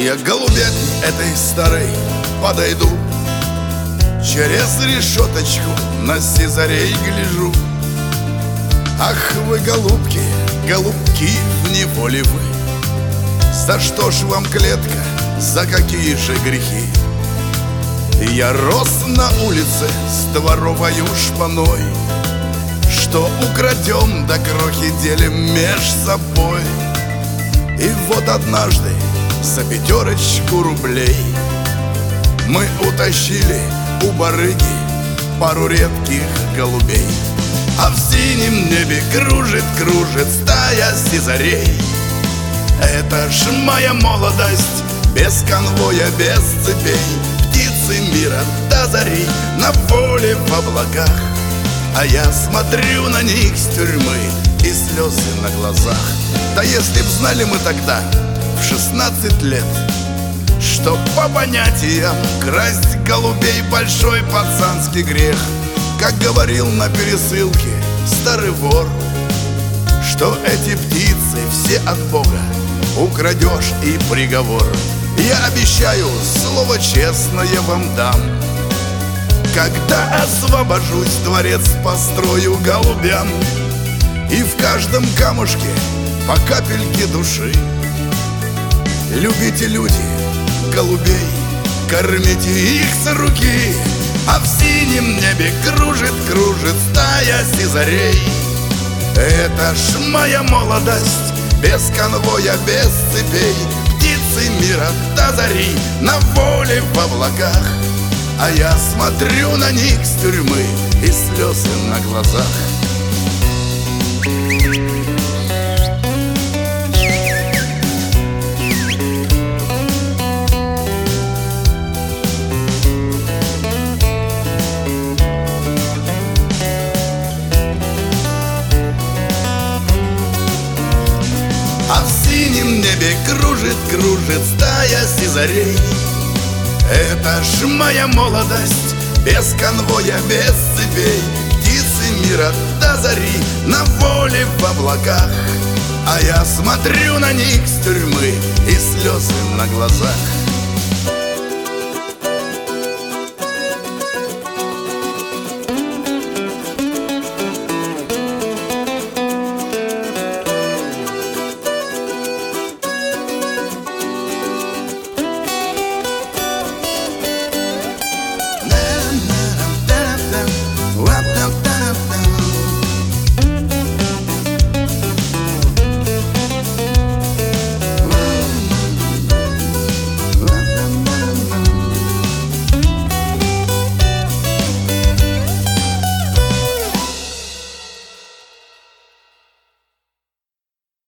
Я к голубятне этой старой подойду, через решеточку на сизарей гляжу. Ах вы, голубки, голубки, в неволе вы! За что ж вам клетка, за какие же грехи? Я рос на улице с дворовою шпаной, что украдем да крохи делим меж собой. И вот однажды за 5 рублей мы утащили у барыги пару редких голубей. А в синем небе кружит, кружит стая сизарей. Это ж моя молодость, без конвоя, без цепей. Птицы мира до зари на поле в облаках, а я смотрю на них с тюрьмы и слезы на глазах. Да если б знали мы тогда, в 16 лет, что по понятиям красть голубей большой пацанский грех. Как говорил на пересылке старый вор, что эти птицы все от Бога, украдешь и приговор. Я обещаю, слово честное вам дам, когда освобожусь, дворец построю голубям, и в каждом камушке по капельке души. Любите, люди, голубей, кормите их с руки. А в синем небе кружит, кружит стая сизарей. Это ж моя молодость, без конвоя, без цепей. Птицы мира до зари на воле в облаках, а я смотрю на них с тюрьмы и слезы на глазах. А в синем небе кружит, кружит стая сизарей. Это ж моя молодость, без конвоя, без цепей. Птицы мира до зари на воле в облаках, а я смотрю на них с тюрьмы и слезы на глазах.